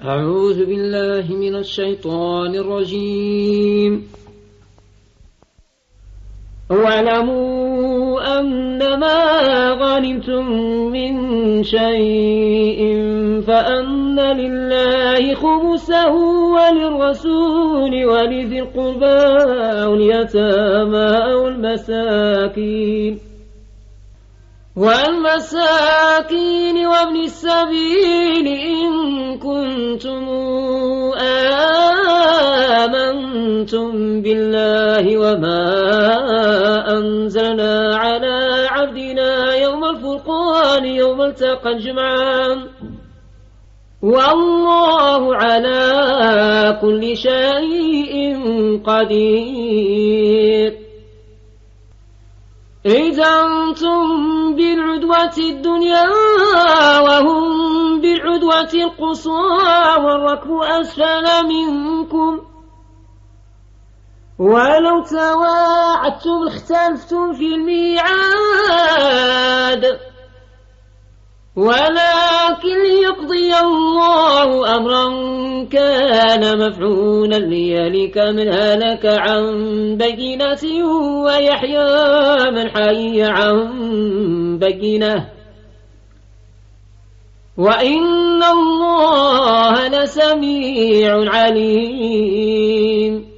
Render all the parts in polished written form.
أعوذ بالله من الشيطان الرجيم. واعلموا أنما غنمتم من شيء فأن لله خمسه وللرسول ولذي القربى واليتامى والمساكين وابن السبيل إن كنتم آمنتم بالله وما أنزلنا على عبدنا يوم الفرقان يوم التقى الجمعان والله على كل شيء قدير. إذا أنتم بالعدوة الدنيا وهم بالعدوة القصوى والركب أسفل منكم ولو تواعدتم اختلفتم في الميعاد ولكن ليقضي الله أمرا كان مفعولا ليهلك من هلك عن بينة ويحيى من حي عن بينة وإن الله لسميع عليم.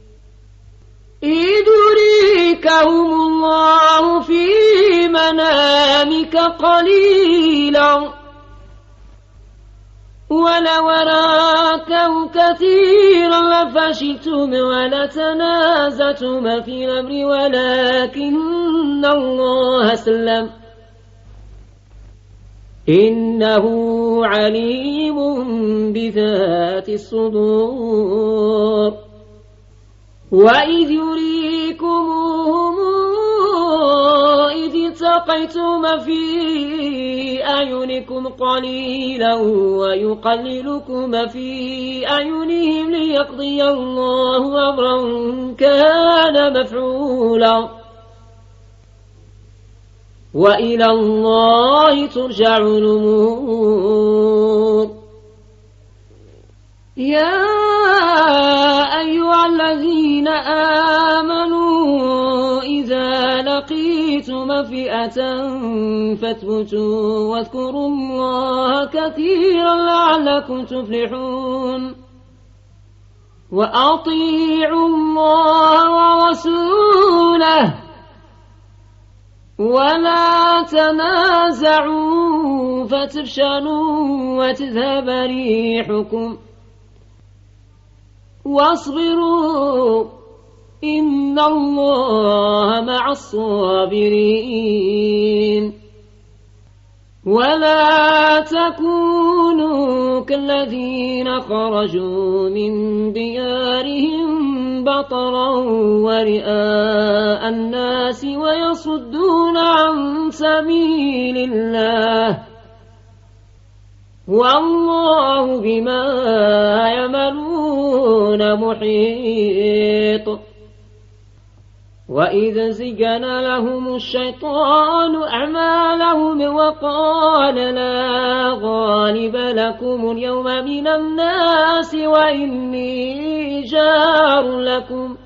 إذ يريكهم الله في منامك قليلا ولو أراكم كثيرا لفشلتم ولتنازعتم في الأمر ولكن الله سلم إنه عليم بذات الصدور. وإذ يريكمهم إذ التقيتم في أعينكم قليلا ويقللكم في أعينهم ليقضي الله أمرا كان مفعولا وإلى الله ترجع الأمور. يا أيها الذين آمنوا إذا لقيتم فئة فاثبتوا واذكروا الله كثيرا لعلكم تفلحون. وأطيعوا الله ورسوله ولا تنازعوا فتفشلوا وتذهب ريحكم واصبروا إن الله مع الصابرين. ولا تكونوا كالذين خرجوا من ديارهم بطرا ورئاء الناس ويصدون عن سبيل الله والله بما يعملون محيط. وإذا زين لهم الشيطان أعمالهم وقال لا غالب لكم اليوم من الناس وإني جار لكم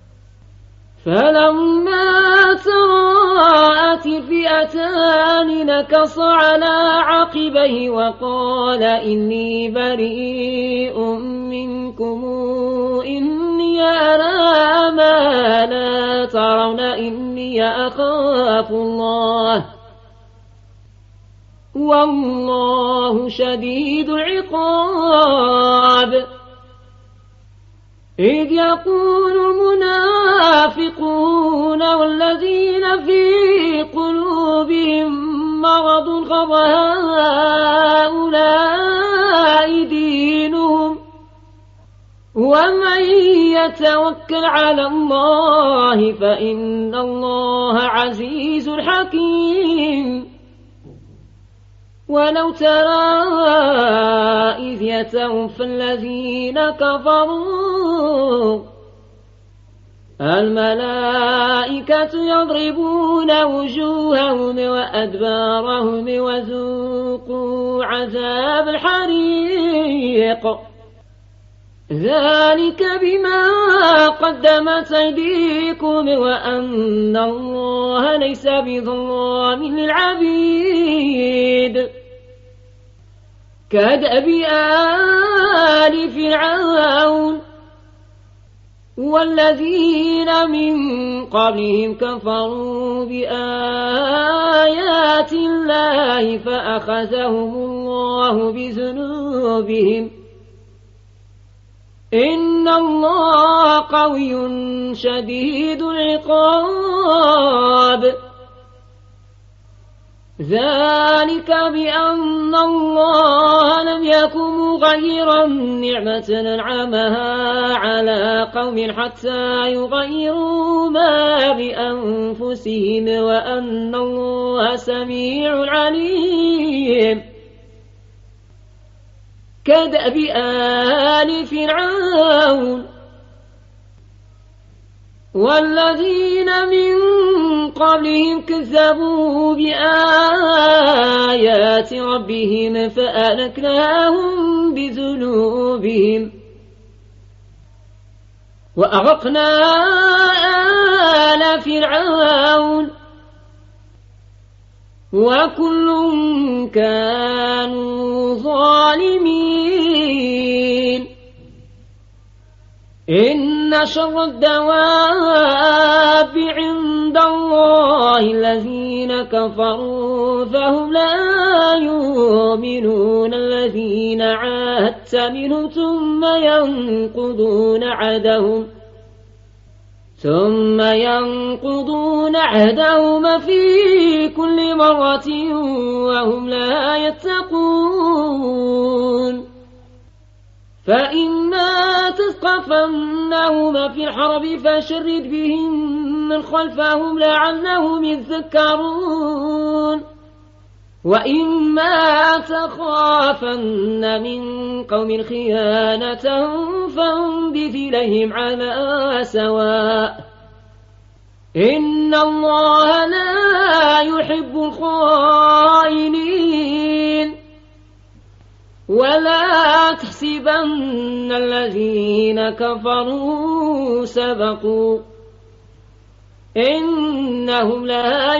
فلما تراءت الفئتان نكص على عقبيه وقال إني بريء منكم إني أرى ما لا ترون إني أخاف الله والله شديد العقاب. إذ يقول المنافقون والذين في قلوبهم مرض غر هؤلاء دينهم ومن يتوكل على الله فإن الله عزيز حكيم. ولو ترى إذ يتوفى الذين كفروا الملائكة يضربون وجوههم وأدبارهم وذوقوا عذاب الحريق ذلك بما قدمت أيديكم وأن الله ليس بظلام للعبيد كدأب آل فرعون والذين من قبلهم كفروا بآيات الله فأخذهم الله بذنوبهم إن الله قوي شديد العقاب ذلك بأن الله لم يكن مغيرا نعمة أنعمها على قوم حتى يغيروا ما بأنفسهم وأن الله سميع عليم كدأب آل فرعون والذين من قبلهم كذبوا بآيات ربهم فأهلكناهم بذنوبهم وأغرقنا آل فرعون وكل كانوا ظالمين إن شر الدواب عند الله الذين كفروا فهم لا يؤمنون الذين عاهدت منهم ثم ينقضون عهدهم في كل مرة وهم لا يتقون فإما تثقفنهم في الحرب فشرد بهم من خلفهم لعلهم يذكرون وإما تخافن من قوم خيانة فانبذ إليهم على سواء إن الله لا يحب الخائنين ولا تحسبن الذين كفروا سبقوا إنهم لا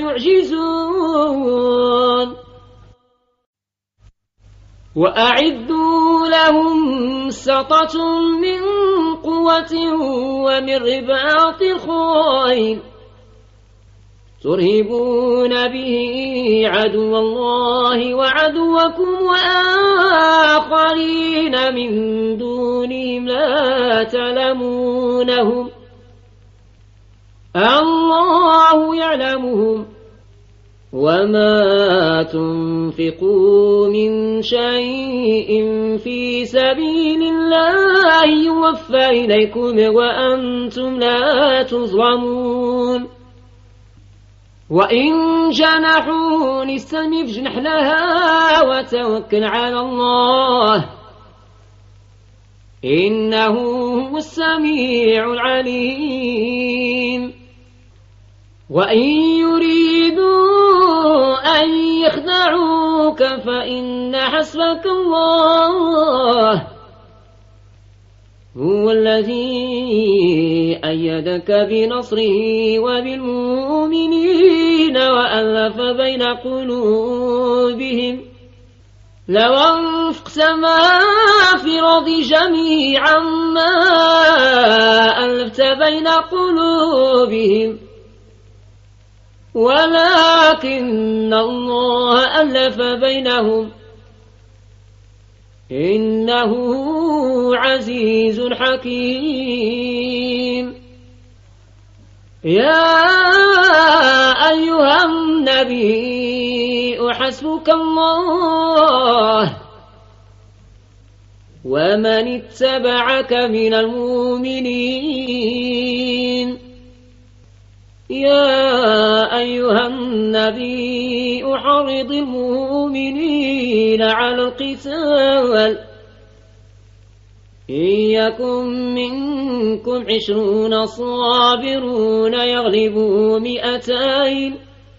يعجزون وأعدوا لهم سطة من قوة ومن رباط الخيل ترهبون به عدو الله وعدوكم وآخرين من دونهم لا تعلمونهم الله يعلمهم وما تنفقوا من شيء في سبيل الله يوفى إليكم وأنتم لا تظلمون وإن جنحوا للسلم فاجنح لها وتوكل على الله إنه هو السميع العليم وإن يريدوا أن يخدعوك فإن حسبك الله هو الذي أيدك بنصره وبالمؤمنين وألف بين قلوبهم لو أنفقت ما في الأرض جميعا ما ألفت بين قلوبهم ولكن الله ألف بينهم إنه عزيز حكيم يا أيها النبي حسبك الله ومن اتبعك من المؤمنين يا أيها النبي حرض المؤمنين على القتال إن يكن منكم 20 صابرون يغلبوا 200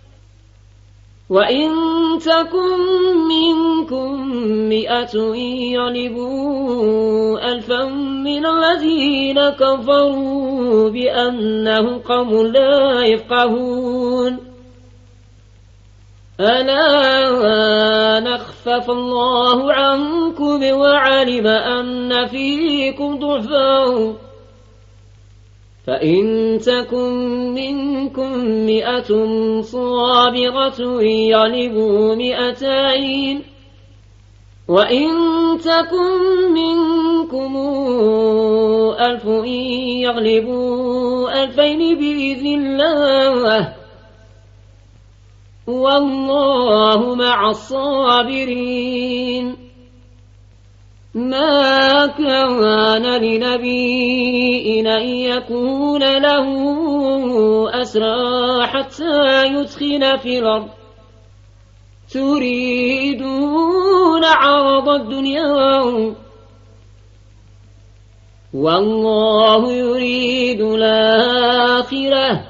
وإن تكن منكم 100 يغلبوا 1000 من الذين كفروا بأنهم قوم لا يفقهون ألا نخفف الله عنكم وعلم أن فيكم ضعفا فإن تكن منكم 100 صابرة يغلبوا 200 وإن تكن منكم 1000 يغلبوا 2000 بإذن الله والله مع الصابرين ما كان لنبي أن يكون له أسرى حتى يثخن في الأرض تريدون عرض الدنيا والله يريد الآخرة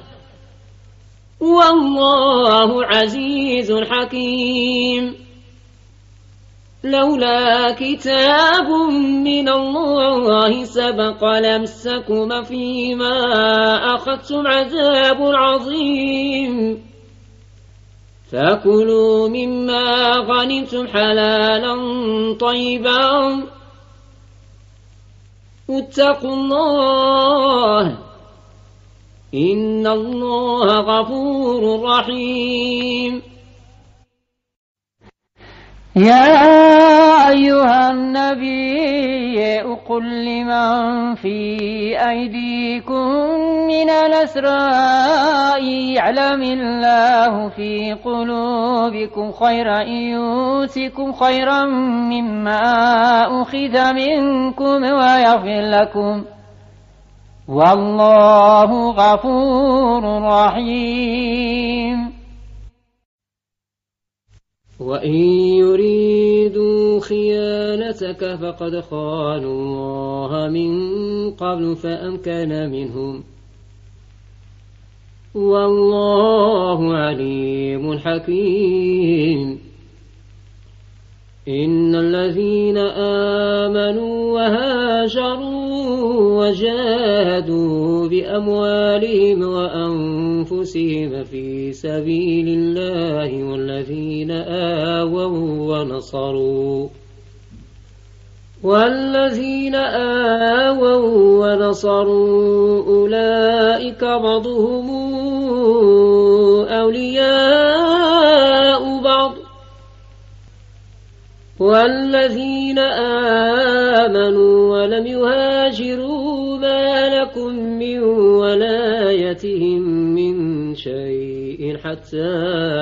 والله عزيز حكيم لولا كتاب من الله سبق لمسكم فيما أخذتم عذاب عظيم فكلوا مما غنمتم حلالا طيبا واتقوا الله إن الله غفور رحيم يا أيها النبي قل لمن في أيديكم من الأسرى يعلم الله في قلوبكم خيرا يؤتكم خيرا مما أخذ منكم ويغفر لكم والله غفور رحيم وإن يريدوا خيانتك فقد خانوا الله من قبل فأمكن منهم والله عليم حكيم إن الذين آمنوا وهاجروا وجاهدوا بأموالهم وأنفسهم في سبيل الله والذين آووا ونصروا أولئك بعضهم أولياء بعض والذين آمنوا ولم يهاجروا ما لكم من ولايتهم من شيء حتى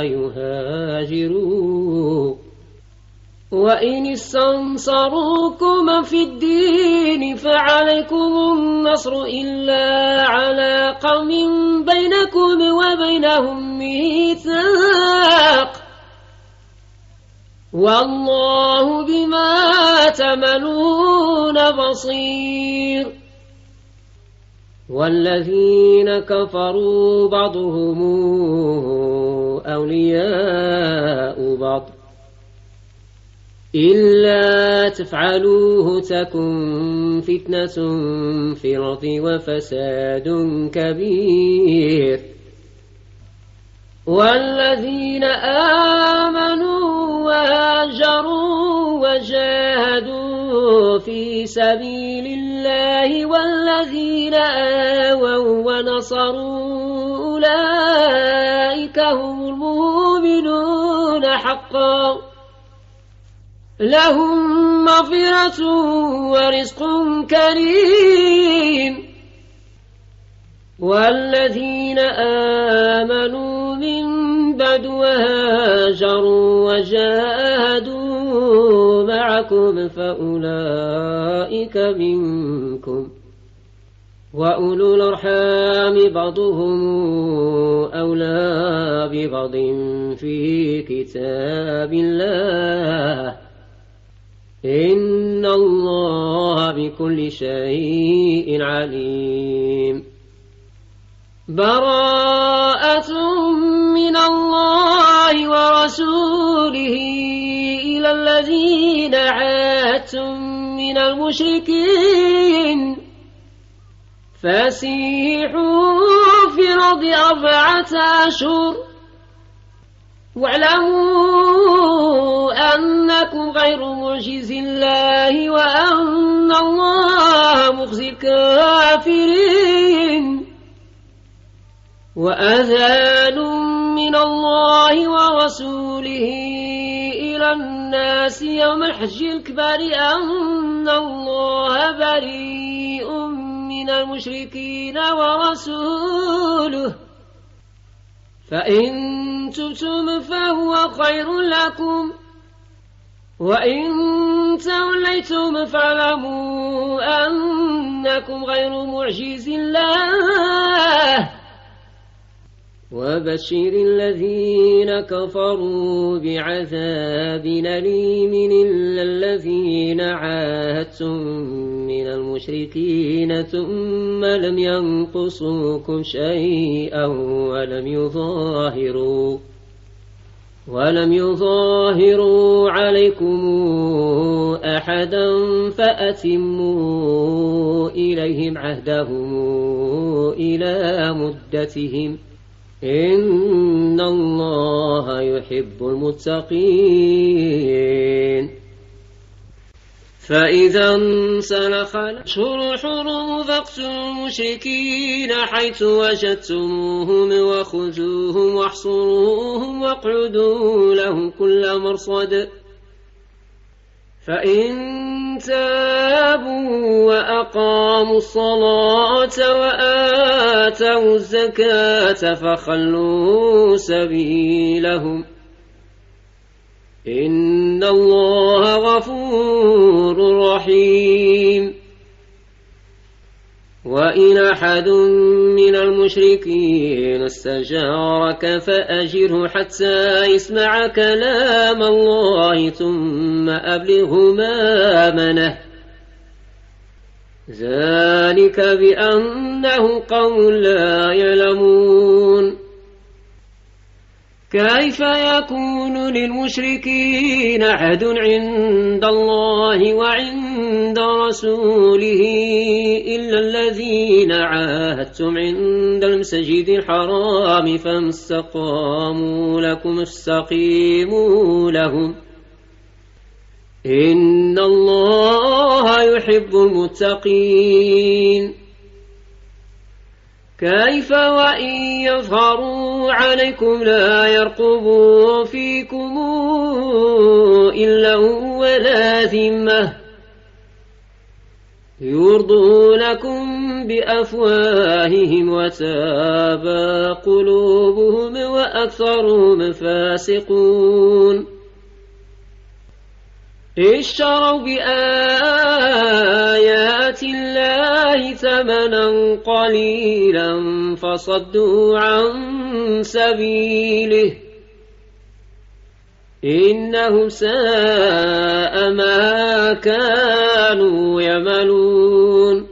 يهاجروا وإن استنصروكم في الدين فعليكم النصر إلا على قوم بينكم وبينهم ميثاق والله بما تعملون بصير والذين كفروا بعضهم أولياء بعض إلا تفعلوه تكن فتنة في الأرض وفساد كبير والذين آمنوا وهاجروا وجاهدوا في سبيل الله والذين آووا ونصروا أولئك هم المؤمنون حقا لهم مغفرة ورزق كريم والذين آمنوا من بعد وهاجروا وجاهدوا معكم فأولئك منكم وأولو الأرحام بعضهم أولى ببعض في كتاب الله إن الله بكل شيء عليم. براءة من الله ورسوله إلى الذين عاهدتم من المشركين فسيحوا في الأرض 4 أشهر واعلموا أنكم غير معجز الله وأن الله مخزي الكافرين. وأذان من الله ورسوله إلى الناس يوم الحج الأكبر أن الله بريء من المشركين ورسوله فإن تبتم فهو خير لكم وإن توليتم فاعلموا أنكم غير معجز الله وبشر الذين كفروا بعذاب أليم إلا الذين عاهدتم من المشركين ثم لم ينقصوكم شيئا ولم يظاهروا عليكم أحدا فأتموا إليهم عهدهم إلى مدتهم إن الله يحب المتقين. فإذا انسلخ الأشهر الحرم فاقتلوا المشركين حيث وجدتموهم وخذوهم واحصروهم واقعدوا لهم كل مرصد فإن تابوا وأقاموا الصلاة وآتوا الزكاة فخلوا سبيلهم إن الله غفور رحيم. وإن أحد من المشركين استجارك فأجره حتى يسمع كلام الله ثم أبلغه مأمنه ذلك بأنه قوم لا يعلمون. كيف يكون للمشركين عهد عند الله وعند رسوله إلا الذين عاهدتم عند المسجد الحرام فما استقاموا لكم استقيموا لهم إن الله يحب المتقين. كيف وإن يظهروا عليكم لا يرقبوا فيكم إلا ولا ذمة يرضونكم بأفواههم وتابى قلوبهم وأكثرهم فاسقون. اشتروا بآيات الله ثمنا قليلا فصدوا عن سبيله إنهم ساء ما كانوا يعملون.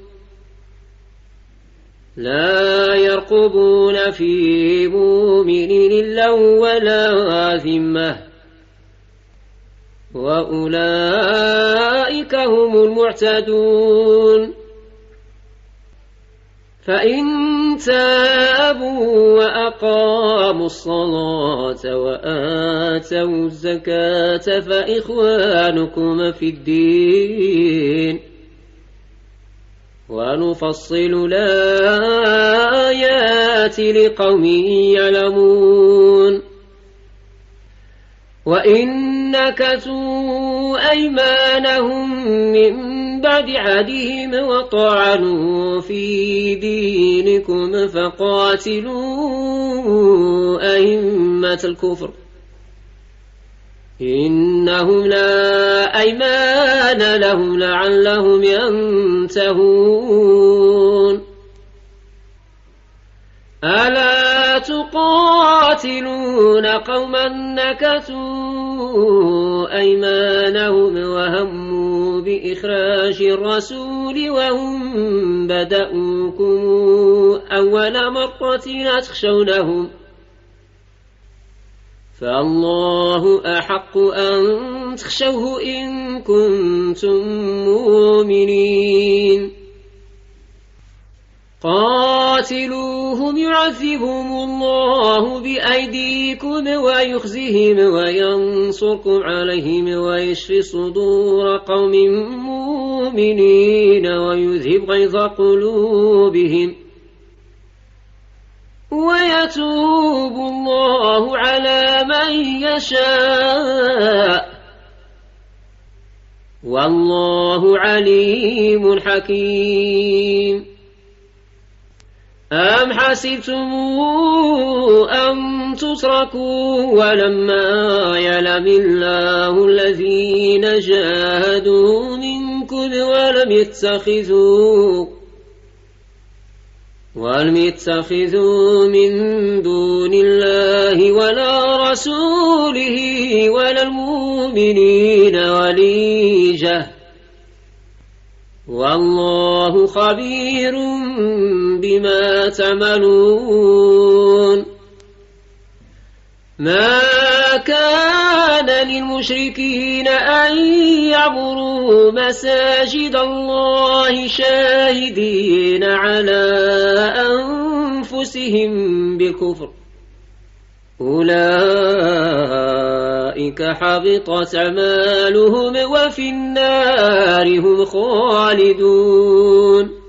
لا يرقبون في مؤمن إلا ولا ذمة وأولئك هم المعتدون. فإن تابوا وأقاموا الصلاة وآتوا الزكاة فإخوانكم في الدين ونفصل الآيات لقوم يعلمون. وإن نكثوا أيمانهم من بعد عهدهم وطعنوا في دينكم فقاتلوا أئمة الكفر إنهم لا أيمان لهم لعلهم ينتهون. ألا تقاتلون يقاتلون قوما نكثوا أيمانهم وهموا بإخراج الرسول وهم بدأوكم أول مرة تخشونهم فالله أحق أن تخشوه إن كنتم مؤمنين قاتلوهم يعذبهم الله بأيديكم ويخزهم وينصركم عليهم ويشفي صدور قوم مؤمنين ويذهب غيظ قلوبهم ويتوب الله على من يشاء والله عليم حكيم أم حسبتم أن تتركوا ولما يعلم الله الذين جاهدوا منكم ولم يتخذوا من دون الله ولا رسوله ولا المؤمنين وليجة والله خبير بما تعملون ما كان للمشركين أن يعمروا مساجد الله شاهدين على أنفسهم بالكفر أولئك حبطت أعمالهم وفي النار هم خالدون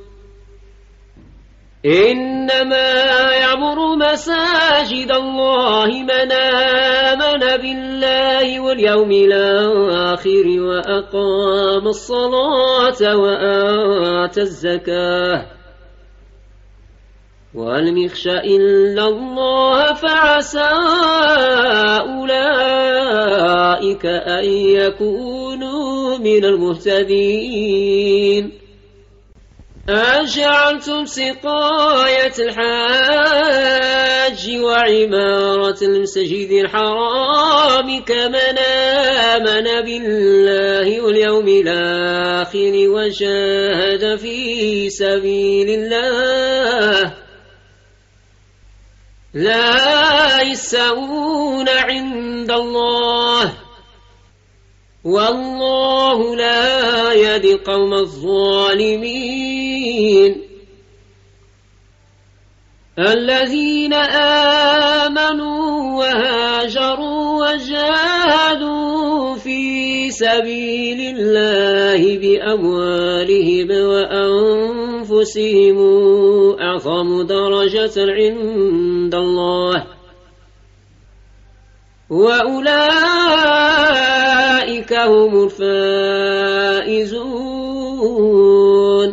إنما يعمر مساجد الله من آمن بالله واليوم الآخر وأقام الصلاة وآتى الزكاة ولم يخش إلا الله فعسى أولئك أن يكونوا من المهتدين أجعلتم سقاية الحاج وعمارة المسجد الحرام كمن آمن بالله واليوم الآخر وجاهد في سبيل الله لا يستوون عند الله والله لا يهدي القوم الظالمين الذين آمنوا وهاجروا وجاهدوا في سبيل الله بأموالهم وأنفسهم أعظم درجة عند الله وأولئك هم الفائزون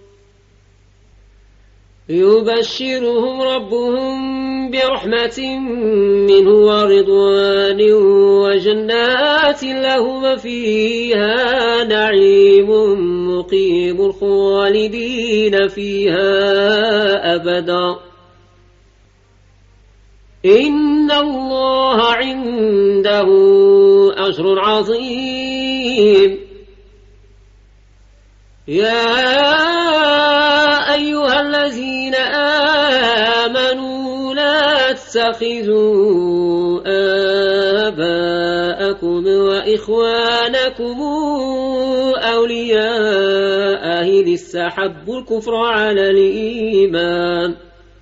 يبشرهم ربهم برحمة منه ورضوان وجنات لهم فيها نعيم مقيم خالدين فيها أبدا إن الله عنده أجر عظيم يا أيها الذين آمنوا لا تتخذوا آباءكم وإخوانكم أولياء إن استحبوا الكفر على الإيمان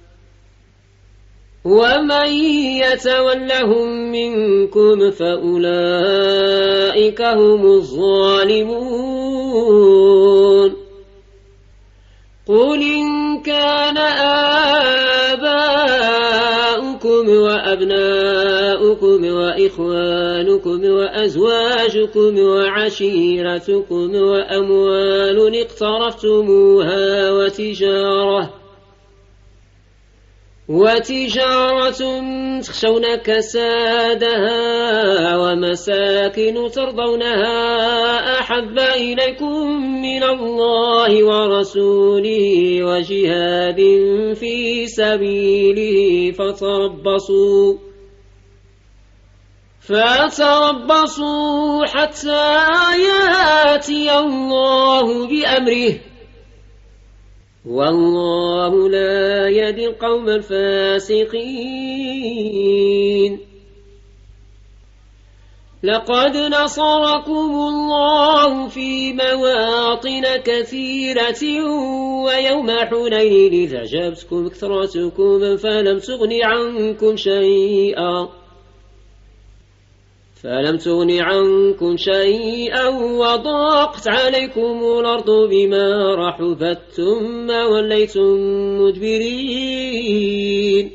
ومن يتولهم منكم فأولئك هم الظالمون قل إن كان آباؤكم وأبناؤكم وإخوانكم وأزواجكم وعشيرتكم وأموال اقترفتموها وتجارة تخشون كسادها ومساكن ترضونها أحب إليكم من الله ورسوله وجهاد في سبيله فتربصوا حتى ياتي الله بأمره والله لا يهدي القوم الفاسقين لقد نصركم الله في مواطن كثيرة ويوم حنين إذ أعجبتكم كثرتكم فلم تغن عنكم شيئا وضاقت عليكم الأرض بما رحبت ثم وليتم مدبرين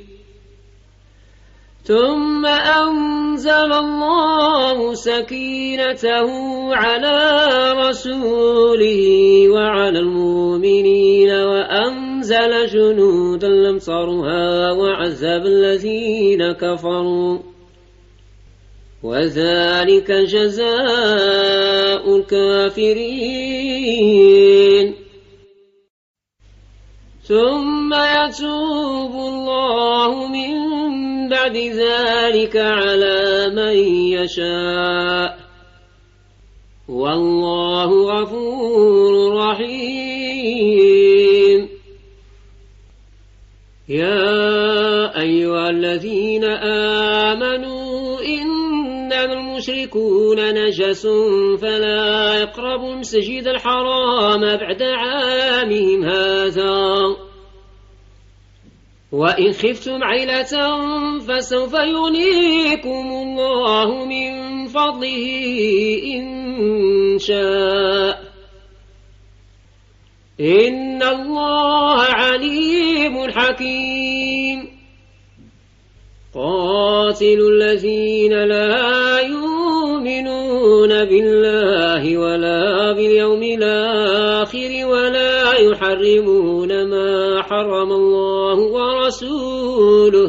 ثم أنزل الله سكينته على رسوله وعلى المؤمنين وأنزل جنودا لم تروها وعذب الذين كفروا وذلك جزاء الكافرين ثم يتوب الله من بعد ذلك على من يشاء والله غفور رحيم يا أيها الذين آمنوا إنما المشركون نجس فلا يقربوا المسجد الحرام بعد عامهم هذا وإن خفتم عيلة فسوف يغنيكم الله من فضله إن شاء إن الله عليم حكيم قاتلوا الذين لا يؤمنون بالله ولا باليوم الآخر ولا يحرمون ما حرم الله ورسوله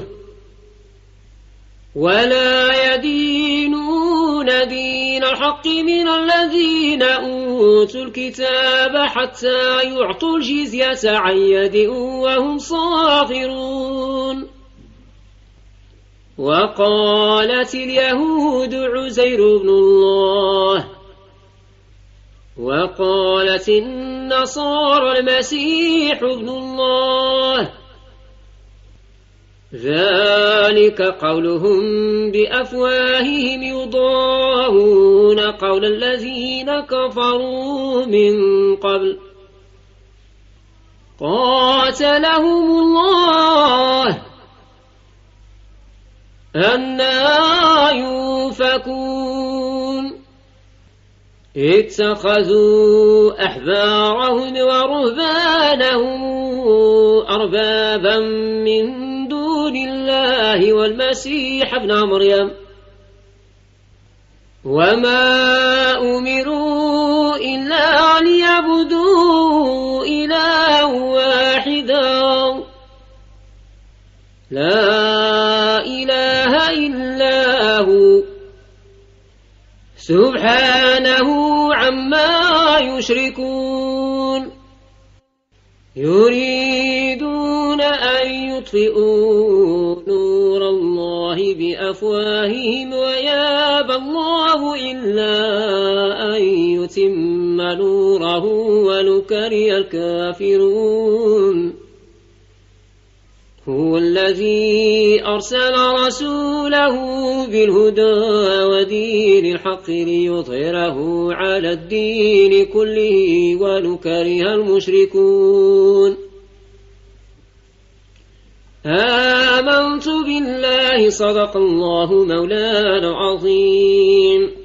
ولا يدينون دين الحق من الذين أوتوا الكتاب حتى يعطوا الجزية عن يد وهم صاغرون وقالت اليهود عزير بن الله وقالت النصارى المسيح ابن الله ذلك قولهم بأفواههم يضاهون قول الذين كفروا من قبل قاتلهم الله أنى يؤفكون اتخذوا أحبارهم ورهبانهم أربابا من دون الله والمسيح ابن مريم وما أمروا إلا ليعبدوا إلها واحدا لا إله إلا هو سبحانه عما يشركون يريدون أن يطفئوا نور الله بأفواههم ويابى الله إلا أن يتم نوره ولو كره الكافرون هو الذي أرسل رسوله بالهدى ودين الحق ليظهره على الدين كله ولو كره المشركون آمنت بالله صدق الله مولانا العظيم